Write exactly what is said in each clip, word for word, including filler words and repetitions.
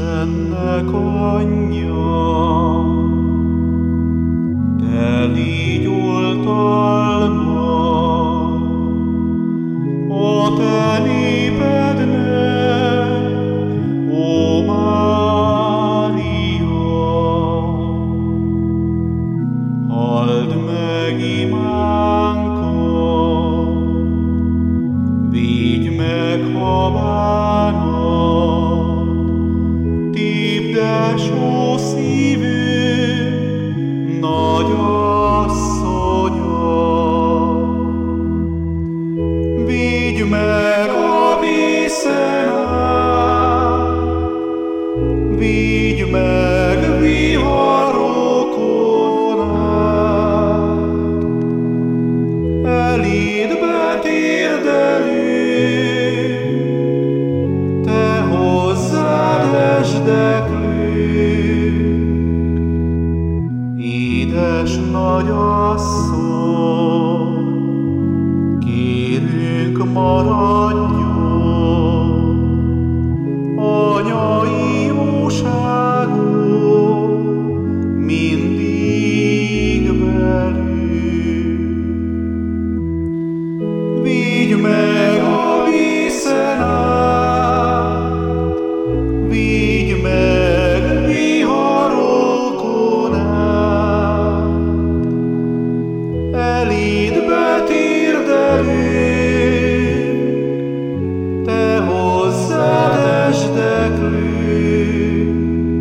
Istennek anyja, te légy oltalma a te népednek, ó Mária. Halld meg imánkat, védj meg, ha bánat, tépdesó szívünk nagy asszonya. Vigy meg a vészen át, vigy meg viharokon át, eléd betérdelünk, te hozzád esdeklünk. Édes nagyasszony, kérünk maradjon, anyai jóságon mindig velünk. Vigy meg a vészen át, vigy meg viharokon át, eléd betérdelünk, te hozzád esdeklünk.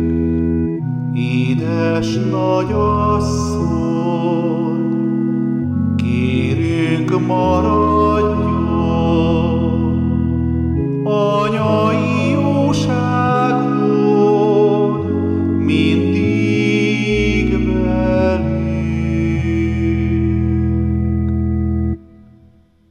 Édes nagyasszony, kérünk maradjon,